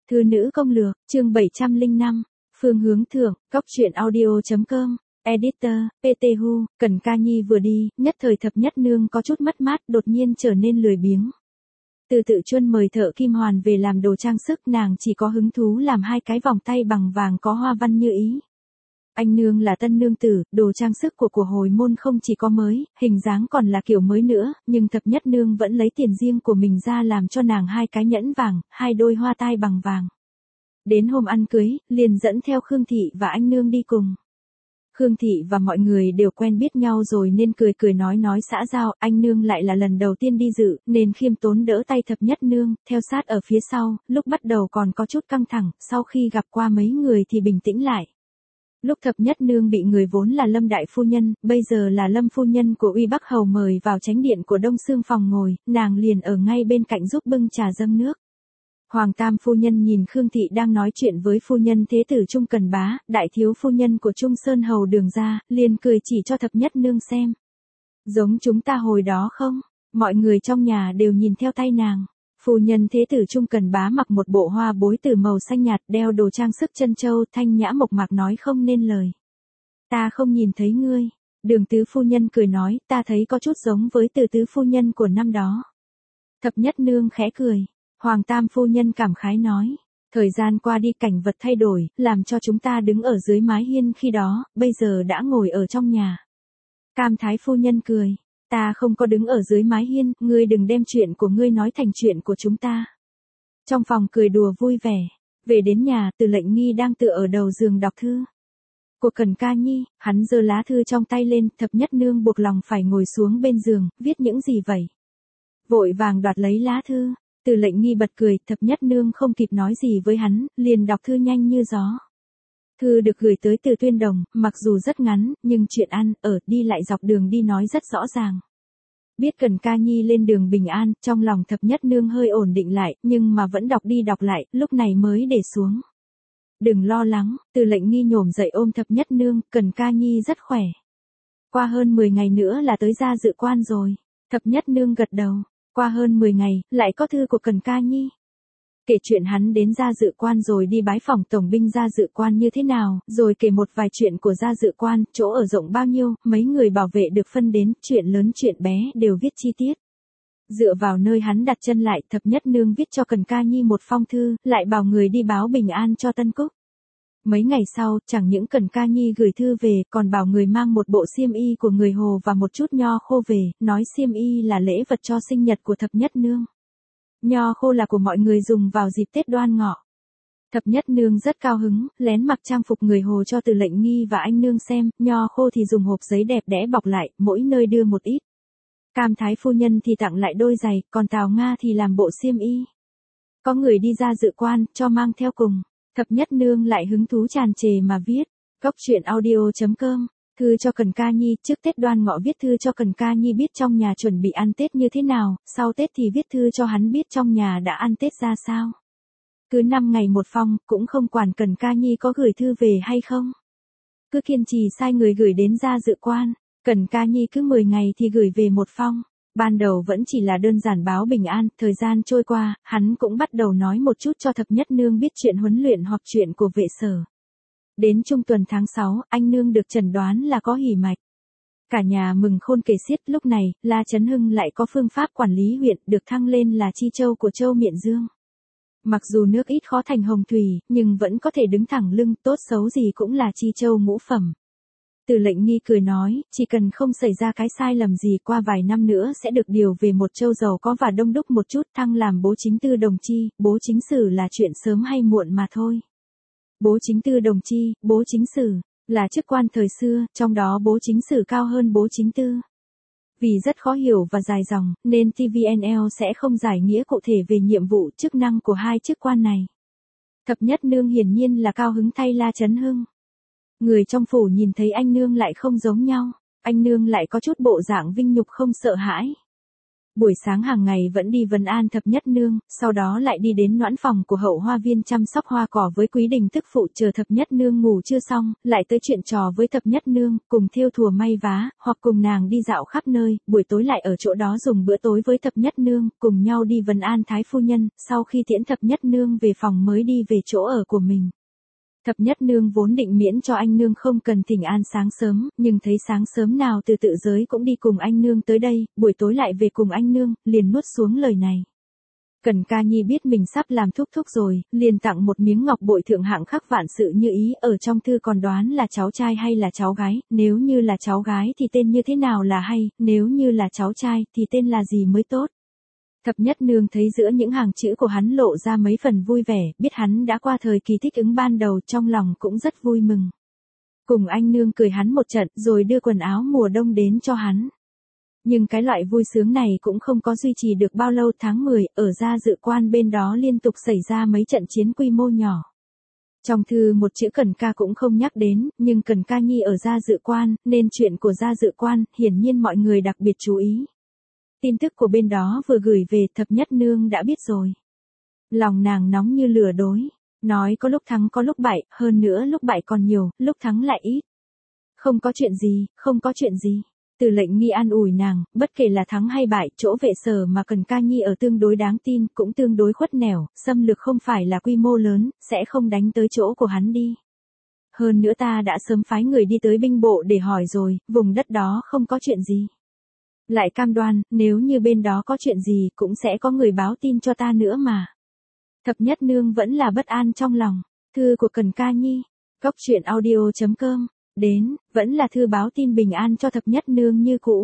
Thư nữ công lược, chương 705, phương hướng thưởng, góc truyện audio.com, editor, PT Hu, Cần Ca Nhi vừa đi, nhất thời Thập Nhất Nương có chút mất mát, đột nhiên trở nên lười biếng. Từ Tự Chuân mời thợ kim hoàn về làm đồ trang sức, nàng chỉ có hứng thú làm 2 cái vòng tay bằng vàng có hoa văn như ý. Anh nương là tân nương tử, đồ trang sức của hồi môn không chỉ có mới, hình dáng còn là kiểu mới nữa, nhưng Thập Nhất Nương vẫn lấy tiền riêng của mình ra làm cho nàng 2 cái nhẫn vàng, 2 đôi hoa tai bằng vàng. Đến hôm ăn cưới, liền dẫn theo Khương Thị và anh nương đi cùng. Khương Thị và mọi người đều quen biết nhau rồi nên cười cười nói xã giao, anh nương lại là lần đầu tiên đi dự, nên khiêm tốn đỡ tay Thập Nhất Nương, theo sát ở phía sau, lúc bắt đầu còn có chút căng thẳng, sau khi gặp qua mấy người thì bình tĩnh lại. Lúc Thập Nhất Nương bị người vốn là Lâm Đại Phu Nhân, bây giờ là Lâm Phu Nhân của Uy Bắc Hầu mời vào chánh điện của Đông Xương phòng ngồi, nàng liền ở ngay bên cạnh giúp bưng trà dâng nước. Hoàng Tam Phu Nhân nhìn Khương Thị đang nói chuyện với Phu Nhân Thế Tử Trung Cần Bá, Đại Thiếu Phu Nhân của Trung Sơn Hầu Đường ra, liền cười chỉ cho Thập Nhất Nương xem. Giống chúng ta hồi đó không? Mọi người trong nhà đều nhìn theo tay nàng. Phu Nhân Thế Tử Trung Cần Bá mặc một bộ hoa bối từ màu xanh nhạt, đeo đồ trang sức chân châu, thanh nhã mộc mạc nói không nên lời. Ta không nhìn thấy ngươi. Đường Tứ Phu Nhân cười nói, ta thấy có chút giống với Từ Tứ Phu Nhân của năm đó. Thập Nhất Nương khẽ cười. Hoàng Tam Phu Nhân cảm khái nói, thời gian qua đi cảnh vật thay đổi, làm cho chúng ta đứng ở dưới mái hiên khi đó, bây giờ đã ngồi ở trong nhà. Cam Thái Phu Nhân cười, ta không có đứng ở dưới mái hiên, ngươi đừng đem chuyện của ngươi nói thành chuyện của chúng ta. Trong phòng cười đùa vui vẻ, về đến nhà, Từ Lệnh Nghi đang tựa ở đầu giường đọc thư của Cần Ca Nhi, hắn giơ lá thư trong tay lên, Thập Nhất Nương buộc lòng phải ngồi xuống bên giường, viết những gì vậy? Vội vàng đoạt lấy lá thư. Từ Lệnh Nghi bật cười, Thập Nhất Nương không kịp nói gì với hắn, liền đọc thư nhanh như gió. Thư được gửi tới từ Tuyên Đồng, mặc dù rất ngắn, nhưng chuyện ăn, ở, đi lại dọc đường đi nói rất rõ ràng. Biết Cần Ca Nhi lên đường bình an, trong lòng Thập Nhất Nương hơi ổn định lại, nhưng mà vẫn đọc đi đọc lại, lúc này mới để xuống. Đừng lo lắng, Từ Lệnh Nghi nhổm dậy ôm Thập Nhất Nương, Cần Ca Nhi rất khỏe. Qua hơn 10 ngày nữa là tới gia dự quan rồi. Thập Nhất Nương gật đầu. Qua hơn 10 ngày, lại có thư của Cần Ca Nhi. Kể chuyện hắn đến gia dự quan rồi đi bái phỏng tổng binh gia dự quan như thế nào, rồi kể một vài chuyện của gia dự quan, chỗ ở rộng bao nhiêu, mấy người bảo vệ được phân đến, chuyện lớn chuyện bé đều viết chi tiết. Dựa vào nơi hắn đặt chân lại, Thập Nhất Nương viết cho Cần Ca Nhi một phong thư, lại bảo người đi báo bình an cho Tân Cúc. Mấy ngày sau, chẳng những Cần Ca Nhi gửi thư về, còn bảo người mang một bộ xiêm y của người Hồ và một chút nho khô về, nói xiêm y là lễ vật cho sinh nhật của Thập Nhất Nương. Nho khô là của mọi người dùng vào dịp Tết Đoan Ngọ. Thập Nhất Nương rất cao hứng, lén mặc trang phục người Hồ cho Từ Lệnh Nghi và anh nương xem, nho khô thì dùng hộp giấy đẹp đẽ bọc lại, mỗi nơi đưa một ít. Cam Thái Phu Nhân thì tặng lại đôi giày, còn Tào Nga thì làm bộ xiêm y. Có người đi ra dự quan, cho mang theo cùng. Thập Nhất Nương lại hứng thú tràn trề mà viết, góc truyện audio.com, thư cho Cần Ca Nhi, trước Tết Đoan Ngọ viết thư cho Cần Ca Nhi biết trong nhà chuẩn bị ăn Tết như thế nào, sau Tết thì viết thư cho hắn biết trong nhà đã ăn Tết ra sao. Cứ 5 ngày một phong, cũng không quản Cần Ca Nhi có gửi thư về hay không. Cứ kiên trì sai người gửi đến gia dự quan, Cần Ca Nhi cứ 10 ngày thì gửi về một phong. Ban đầu vẫn chỉ là đơn giản báo bình an, thời gian trôi qua, hắn cũng bắt đầu nói một chút cho Thập Nhất Nương biết chuyện huấn luyện hoặc chuyện của vệ sở. Đến trung tuần tháng 6, anh nương được chẩn đoán là có hỉ mạch. Cả nhà mừng khôn kể xiết, lúc này, La Chấn Hưng lại có phương pháp quản lý huyện, được thăng lên là Chi Châu của Châu Miện Dương. Mặc dù nước ít khó thành hồng thủy, nhưng vẫn có thể đứng thẳng lưng, tốt xấu gì cũng là Chi Châu ngũ phẩm. Từ Lệnh Nghi cười nói, chỉ cần không xảy ra cái sai lầm gì, qua vài năm nữa sẽ được điều về một châu giàu có và đông đúc một chút, thăng làm bố chính tư đồng chi, bố chính sử là chuyện sớm hay muộn mà thôi. Bố chính tư đồng chi, bố chính sử, là chức quan thời xưa, trong đó bố chính sử cao hơn bố chính tư. Vì rất khó hiểu và dài dòng, nên TVNL sẽ không giải nghĩa cụ thể về nhiệm vụ, chức năng của hai chức quan này. Thập Nhất Nương hiển nhiên là cao hứng thay La Chấn Hưng. Người trong phủ nhìn thấy anh nương lại không giống nhau, anh nương lại có chút bộ dạng vinh nhục không sợ hãi. Buổi sáng hàng ngày vẫn đi vấn an thập nhất nương, sau đó lại đi đến noãn phòng của hậu hoa viên chăm sóc hoa cỏ với Quý Đình tức phụ chờ thập nhất nương ngủ chưa xong, lại tới chuyện trò với thập nhất nương, cùng thêu thùa may vá, hoặc cùng nàng đi dạo khắp nơi, buổi tối lại ở chỗ đó dùng bữa tối với thập nhất nương, cùng nhau đi vấn an thái phu nhân, sau khi tiễn thập nhất nương về phòng mới đi về chỗ ở của mình. Thập nhất nương vốn định miễn cho anh nương không cần thỉnh an sáng sớm, nhưng thấy sáng sớm nào từ tự giới cũng đi cùng anh nương tới đây, buổi tối lại về cùng anh nương, liền nuốt xuống lời này. Cần Ca Nhi biết mình sắp làm thúc thúc rồi, liền tặng một miếng ngọc bội thượng hạng khắc vạn sự như ý, ở trong thư còn đoán là cháu trai hay là cháu gái, nếu như là cháu gái thì tên như thế nào là hay, nếu như là cháu trai thì tên là gì mới tốt. Thập nhất nương thấy giữa những hàng chữ của hắn lộ ra mấy phần vui vẻ, biết hắn đã qua thời kỳ thích ứng ban đầu, trong lòng cũng rất vui mừng. Cùng anh nương cười hắn một trận rồi đưa quần áo mùa đông đến cho hắn. Nhưng cái loại vui sướng này cũng không có duy trì được bao lâu. Tháng 10, ở Gia Dự Quan bên đó liên tục xảy ra mấy trận chiến quy mô nhỏ. Trong thư một chữ Cần Ca cũng không nhắc đến, nhưng Cần Ca Nhi ở Gia Dự Quan, nên chuyện của Gia Dự Quan, hiển nhiên mọi người đặc biệt chú ý. Tin tức của bên đó vừa gửi về, thập nhất nương đã biết rồi. Lòng nàng nóng như lửa đối, nói có lúc thắng có lúc bại, hơn nữa lúc bại còn nhiều, lúc thắng lại ít. Không có chuyện gì, không có chuyện gì. Từ Lệnh Nghi an ủi nàng, bất kể là thắng hay bại, chỗ Vệ Sở mà Cần Ca Nhi ở tương đối đáng tin, cũng tương đối khuất nẻo, xâm lược không phải là quy mô lớn, sẽ không đánh tới chỗ của hắn đi. Hơn nữa ta đã sớm phái người đi tới binh bộ để hỏi rồi, vùng đất đó không có chuyện gì. Lại cam đoan, nếu như bên đó có chuyện gì cũng sẽ có người báo tin cho ta nữa mà. Thập nhất nương vẫn là bất an trong lòng. Thư của Cần Ca Nhi. Góc truyện audio.com. Đến, vẫn là thư báo tin bình an cho thập nhất nương như cũ.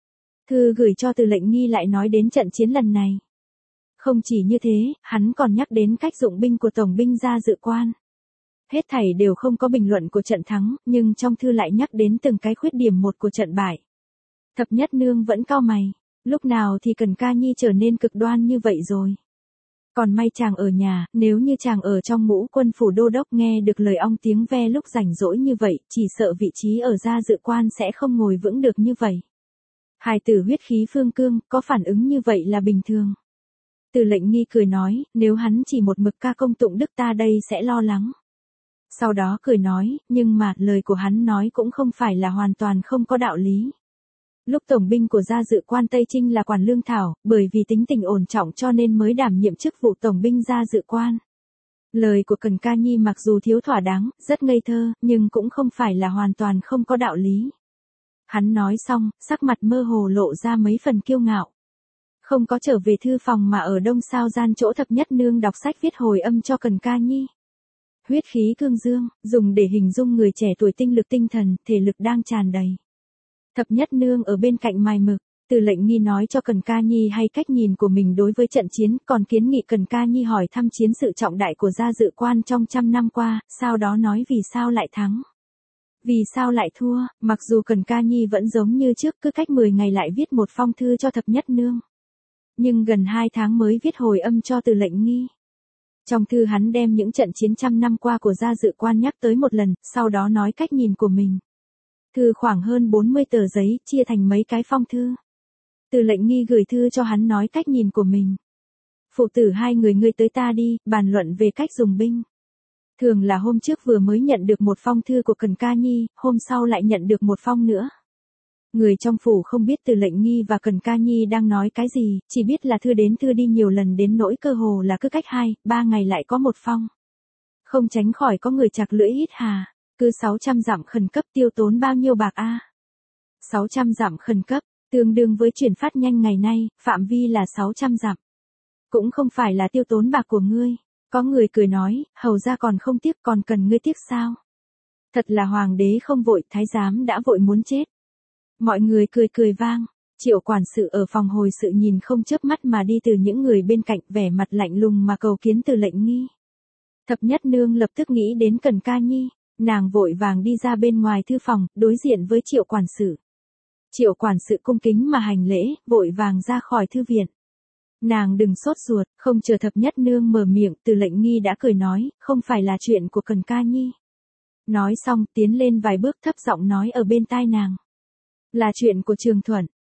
Thư gửi cho Từ Lệnh Nghi lại nói đến trận chiến lần này. Không chỉ như thế, hắn còn nhắc đến cách dụng binh của tổng binh Gia Dự Quan. Hết thảy đều không có bình luận của trận thắng, nhưng trong thư lại nhắc đến từng cái khuyết điểm một của trận bại. Thập nhất nương vẫn cau mày, lúc nào thì Cần Ca Nhi trở nên cực đoan như vậy rồi. Còn may chàng ở nhà, nếu như chàng ở trong ngũ quân phủ đô đốc nghe được lời ong tiếng ve lúc rảnh rỗi như vậy, chỉ sợ vị trí ở Gia Dự Quan sẽ không ngồi vững được như vậy. Hài tử huyết khí phương cương, có phản ứng như vậy là bình thường. Từ Lệnh Nghi cười nói, nếu hắn chỉ một mực ca công tụng đức ta đây sẽ lo lắng. Sau đó cười nói, nhưng mà lời của hắn nói cũng không phải là hoàn toàn không có đạo lý. Lúc tổng binh của Gia Dự Quan Tây Trinh là quản lương thảo, bởi vì tính tình ổn trọng cho nên mới đảm nhiệm chức vụ tổng binh Gia Dự Quan. Lời của Cần Ca Nhi mặc dù thiếu thỏa đáng, rất ngây thơ, nhưng cũng không phải là hoàn toàn không có đạo lý. Hắn nói xong, sắc mặt mơ hồ lộ ra mấy phần kiêu ngạo. Không có trở về thư phòng mà ở đông sao gian chỗ thập nhất nương đọc sách viết hồi âm cho Cần Ca Nhi. Huyết khí cương dương, dùng để hình dung người trẻ tuổi tinh lực tinh thần, thể lực đang tràn đầy. Thập nhất nương ở bên cạnh mài mực, Từ Lệnh Nghi nói cho Cần Ca Nhi hay cách nhìn của mình đối với trận chiến, còn kiến nghị Cần Ca Nhi hỏi thăm chiến sự trọng đại của Gia Dự Quan trong 100 năm qua, sau đó nói vì sao lại thắng. Vì sao lại thua, mặc dù Cần Ca Nhi vẫn giống như trước cứ cách 10 ngày lại viết một phong thư cho thập nhất nương. Nhưng gần 2 tháng mới viết hồi âm cho Từ Lệnh Nghi. Trong thư hắn đem những trận chiến 100 năm qua của Gia Dự Quan nhắc tới một lần, sau đó nói cách nhìn của mình. Thư khoảng hơn 40 tờ giấy, chia thành mấy cái phong thư. Từ Lệnh Nghi gửi thư cho hắn nói cách nhìn của mình. Phụ tử hai người ngươi tới ta đi, bàn luận về cách dùng binh. Thường là hôm trước vừa mới nhận được một phong thư của Cần Ca Nhi, hôm sau lại nhận được một phong nữa. Người trong phủ không biết Từ Lệnh Nghi và Cần Ca Nhi đang nói cái gì, chỉ biết là thư đến thư đi nhiều lần đến nỗi cơ hồ là cứ cách 2-3 ngày lại có một phong. Không tránh khỏi có người chạc lưỡi hít hà. Cứ 600 dặm khẩn cấp tiêu tốn bao nhiêu bạc a? 600 dặm khẩn cấp, tương đương với chuyển phát nhanh ngày nay, phạm vi là 600 dặm. Cũng không phải là tiêu tốn bạc của ngươi. Có người cười nói, hầu ra còn không tiếc, còn cần ngươi tiếc sao? Thật là hoàng đế không vội, thái giám đã vội muốn chết. Mọi người cười cười vang. Triệu quản sự ở phòng hồi sự nhìn không chớp mắt mà đi từ những người bên cạnh, vẻ mặt lạnh lùng mà cầu kiến Từ Lệnh Nghi. Thập nhất nương lập tức nghĩ đến Cần Ca Nhi. Nàng vội vàng đi ra bên ngoài thư phòng, đối diện với Triệu quản sự. Triệu quản sự cung kính mà hành lễ, vội vàng ra khỏi thư viện. Nàng đừng sốt ruột, không chờ thập nhất nương mở miệng, Từ Lệnh Nghi đã cười nói, không phải là chuyện của Cần Ca Nhi. Nói xong, tiến lên vài bước thấp giọng nói ở bên tai nàng. Là chuyện của Trường Thuận.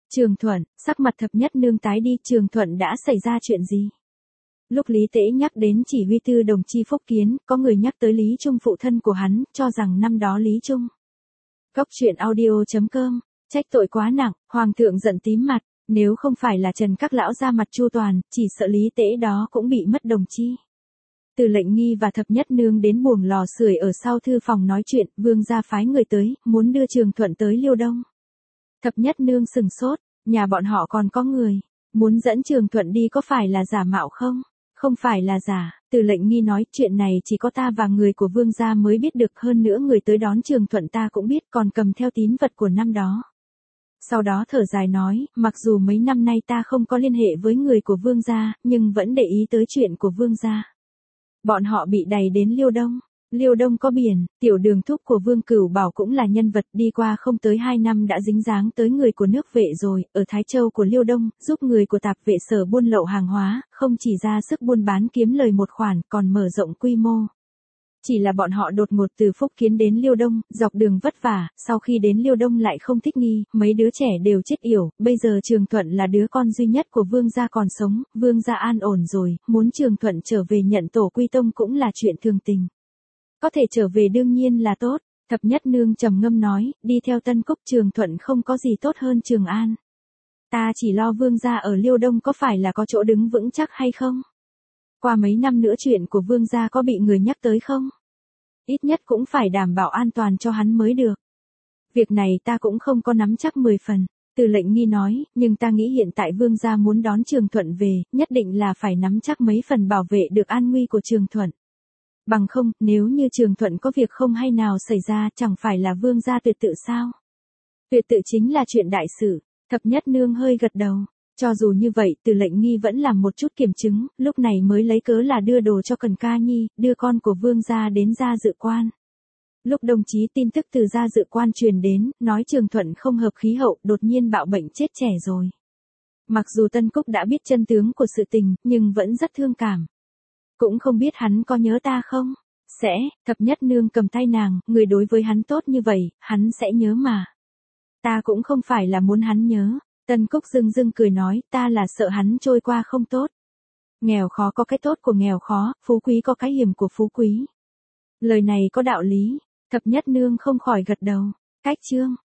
Trường Thuận, sắc mặt thập nhất nương tái đi, Trường Thuận đã xảy ra chuyện gì? Lúc Lý Tễ nhắc đến chỉ huy tư đồng chi Phúc Kiến, có người nhắc tới Lý Trung phụ thân của hắn, cho rằng năm đó Lý Trung. Cóc truyện audio.com, trách tội quá nặng, Hoàng thượng giận tím mặt, nếu không phải là Trần các lão ra mặt chu toàn, chỉ sợ Lý Tễ đó cũng bị mất đồng chi. Từ Lệnh Nghi và thập nhất nương đến buồng lò sưởi ở sau thư phòng nói chuyện, vương gia phái người tới, muốn đưa Trường Thuận tới Liêu Đông. Thập nhất nương sừng sốt, nhà bọn họ còn có người, muốn dẫn Trường Thuận đi có phải là giả mạo không? Không phải là giả, Từ Lệnh Nghi nói chuyện này chỉ có ta và người của vương gia mới biết được, hơn nữa người tới đón Trường Thuận ta cũng biết, còn cầm theo tín vật của năm đó. Sau đó thở dài nói, mặc dù mấy năm nay ta không có liên hệ với người của vương gia, nhưng vẫn để ý tới chuyện của vương gia. Bọn họ bị đày đến Liêu Đông. Liêu Đông có biển, tiểu đường thúc của Vương Cửu Bảo cũng là nhân vật, đi qua không tới 2 năm đã dính dáng tới người của nước Vệ rồi, ở Thái Châu của Liêu Đông, giúp người của tạp vệ sở buôn lậu hàng hóa, không chỉ ra sức buôn bán kiếm lời một khoản, còn mở rộng quy mô. Chỉ là bọn họ đột ngột từ Phúc Kiến đến Liêu Đông, dọc đường vất vả, sau khi đến Liêu Đông lại không thích nghi, mấy đứa trẻ đều chết yểu, bây giờ Trường Thuận là đứa con duy nhất của vương gia còn sống, vương gia an ổn rồi, muốn Trường Thuận trở về nhận tổ quy tông cũng là chuyện thường tình. Có thể trở về đương nhiên là tốt, thập nhất nương trầm ngâm nói, đi theo Tân Cúc Trường Thuận không có gì tốt hơn Trường An. Ta chỉ lo vương gia ở Liêu Đông có phải là có chỗ đứng vững chắc hay không? Qua mấy năm nữa chuyện của vương gia có bị người nhắc tới không? Ít nhất cũng phải đảm bảo an toàn cho hắn mới được. Việc này ta cũng không có nắm chắc 10 phần, Từ Lệnh Nghi nói, nhưng ta nghĩ hiện tại vương gia muốn đón Trường Thuận về, nhất định là phải nắm chắc mấy phần bảo vệ được an nguy của Trường Thuận. Bằng không, nếu như Trường Thuận có việc không hay nào xảy ra, chẳng phải là vương gia tuyệt tự sao? Tuyệt tự chính là chuyện đại sự, thập nhất nương hơi gật đầu. Cho dù như vậy, Từ Lệnh Nghi vẫn làm một chút kiểm chứng, lúc này mới lấy cớ là đưa đồ cho Cần Ca Nhi, đưa con của vương gia đến gia dự quan. Lúc đồng chí tin tức từ gia dự quan truyền đến, nói Trường Thuận không hợp khí hậu, đột nhiên bạo bệnh chết trẻ rồi. Mặc dù Tân Cúc đã biết chân tướng của sự tình, nhưng vẫn rất thương cảm. Cũng không biết hắn có nhớ ta không? Sẽ, thập nhất nương cầm tay nàng, người đối với hắn tốt như vậy, hắn sẽ nhớ mà. Ta cũng không phải là muốn hắn nhớ. Tân Cúc dưng dưng cười nói, ta là sợ hắn trôi qua không tốt. Nghèo khó có cái tốt của nghèo khó, phú quý có cái hiểm của phú quý. Lời này có đạo lý, thập nhất nương không khỏi gật đầu. Cách chương.